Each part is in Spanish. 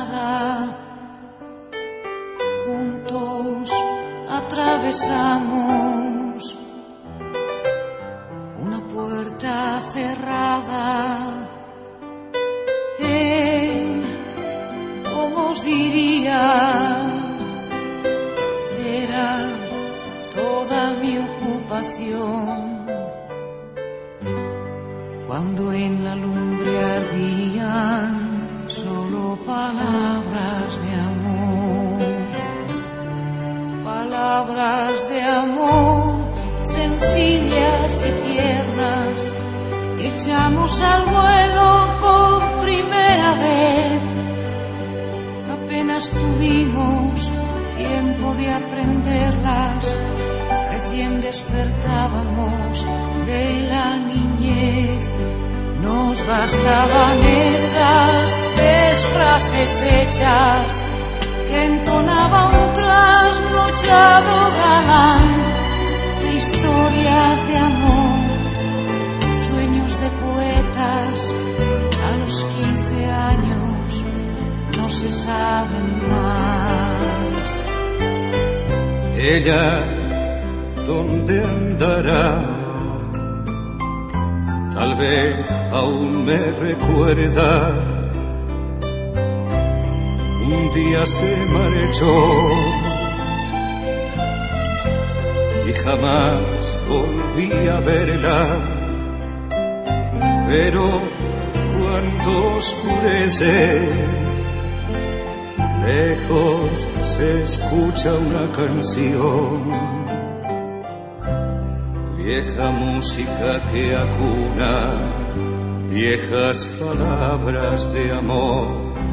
nada. Juntos atravesamos una puerta cerrada. ¿Cómo os diría? Era toda mi ocupación. Cuando en la lumbre ardían solo palabras de amor. Palabras de amor sencillas y tiernas que echamos al vuelo por primera vez. Apenas tuvimos tiempo de aprenderlas, recién despertábamos de la niñez. Nos bastaban esas 3 frases hechas que entonaba un trasnochado galán de historias de amor, sueños de poetas. A los 15 años no se saben más. Ella, ¿dónde andará? Tal vez aún me recuerda. Un día se marchó y jamás volví a verla. Pero cuando oscurece, lejos se escucha una canción. Vieja música que acuna viejas palabras de amor.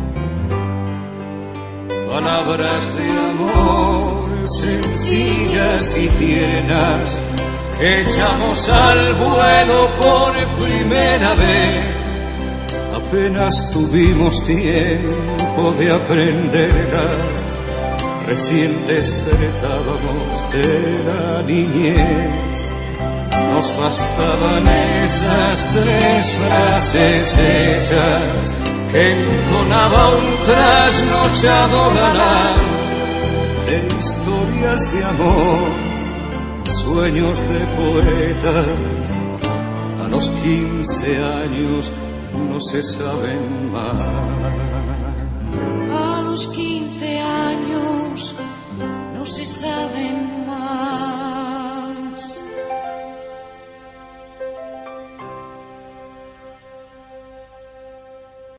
Palabras de amor sencillas y tiernas que echamos al vuelo por primera vez. Apenas tuvimos tiempo de aprenderlas, recién despertábamos de la niñez. Nos bastaban esas 3 frases hechas que entonaba un trasnochado galán de historias de amor, sueños de poetas. A los 15 años no se saben más. A los 15